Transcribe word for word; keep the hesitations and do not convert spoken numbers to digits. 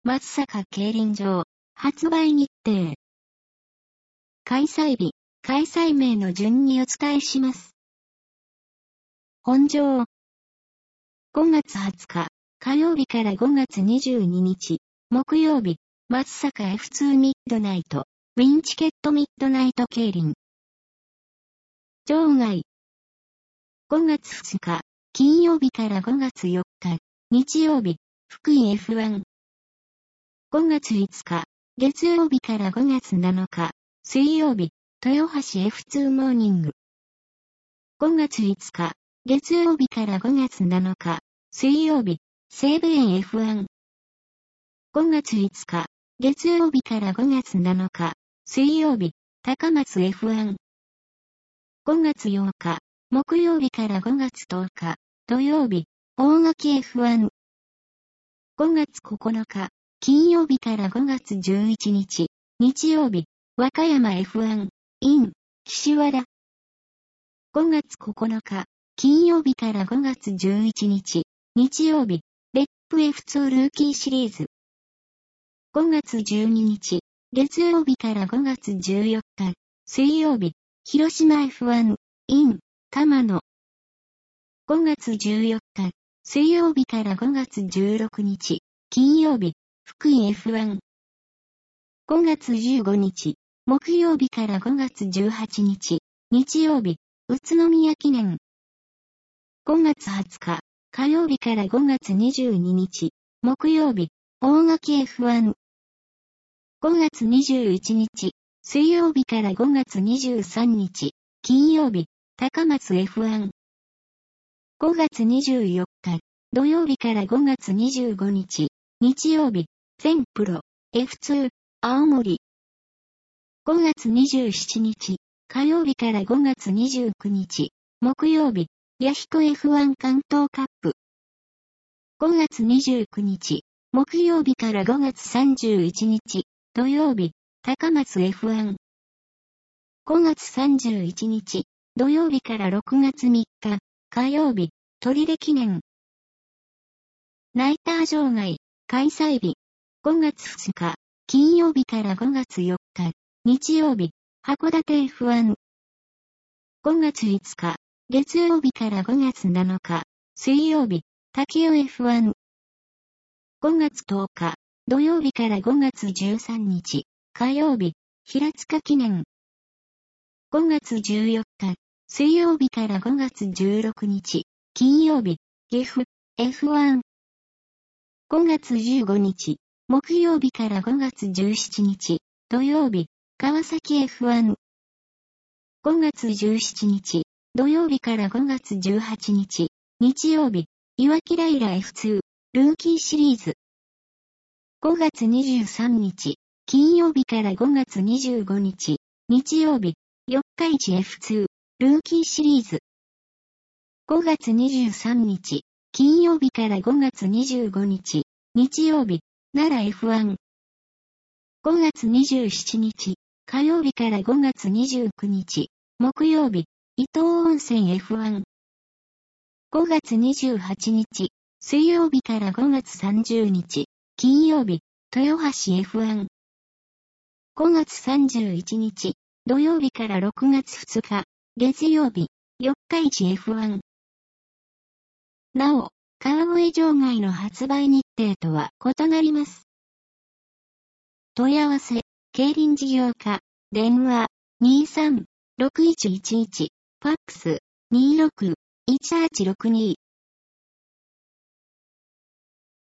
松阪競輪場、発売日程。開催日、開催名の順にお伝えします。本場。ごがつはつか、火曜日からごがつにじゅうににち、木曜日、松阪 エフツー ミッドナイト、ウィンチケットミッドナイト競輪。場外。ごがつふつか、金曜日からごがつよっか、日曜日、福井 エフワン。ごがついつか、月曜日からごがつなのか、水曜日、豊橋 エフツー モーニング。ごがついつか、月曜日からごがつなのか、水曜日、西武園 エフワン。ごがついつか、月曜日からごがつなのか、水曜日、高松 エフワン。ごがつようか、木曜日からごがつとおか、土曜日、大垣 エフワン。ごがつここのか、金曜日からごがつじゅういちにち、日曜日、和歌山 エフワン、in、岸和田。ごがつここのか、金曜日からごがつじゅういちにち、日曜日、別府 エフツー ルーキーシリーズ。ごがつじゅうににち、月曜日からごがつじゅうよっか、水曜日、広島 エフワン、in、玉野。ごがつじゅうよっか、水曜日からごがつじゅうろくにち、金曜日、福井 エフワン。ごがつじゅうごにち、木曜日からごがつじゅうはちにち、日曜日、宇都宮記念。ごがつはつか、火曜日からごがつにじゅうににち、木曜日、大垣 エフワン。ごがつにじゅういちにち、水曜日からごがつにじゅうさんにち、金曜日、高松 エフワン。ごがつにじゅうよっか、土曜日からごがつにじゅうごにち、日曜日、全プロ、エフツー、青森。ごがつにじゅうしちにち、火曜日からごがつにじゅうくにち、木曜日、弥彦 エフワン 関東カップ。ごがつにじゅうくにち、木曜日からごがつさんじゅういちにち、土曜日、高松 エフワン。ごがつさんじゅういちにち、土曜日からろくがつみっか、火曜日、取手記念。ナイター場外、開催日。ごがつふつか、金曜日からごがつよっか、日曜日、函館 エフワン。ごがついつか、月曜日からごがつなのか、水曜日、武雄 エフワン。ごがつとおか、土曜日からごがつじゅうさんにち、火曜日、平塚記念。ごがつじゅうよっか、水曜日からごがつじゅうろくにち、金曜日、岐阜、エフワン。ごがつじゅうごにち、木曜日からごがつじゅうしちにち、土曜日、川崎 エフワン。ごがつじゅうしちにち、土曜日からごがつじゅうはちにち、日曜日、いわきらいら エフツー、ルーキーシリーズ。ごがつにじゅうさんにち、金曜日からごがつにじゅうごにち、日曜日、四日市 エフツー、ルーキーシリーズ。ごがつにじゅうさんにち、金曜日からごがつにじゅうごにち、日曜日、奈良 エフワン。ごがつにじゅうしちにち、火曜日からごがつにじゅうくにち、木曜日、伊東温泉 エフワン。ごがつにじゅうはちにち、水曜日からごがつさんじゅうにち、金曜日、豊橋 エフワン。ごがつさんじゅういちにち、土曜日からろくがつふつか、月曜日、四日市 エフワン。なお、川越場外の発売日程とは異なります。問い合わせ、競輪事業課、電話、にさんろくいちいちいち、ファックス、にろくいちはちろくに。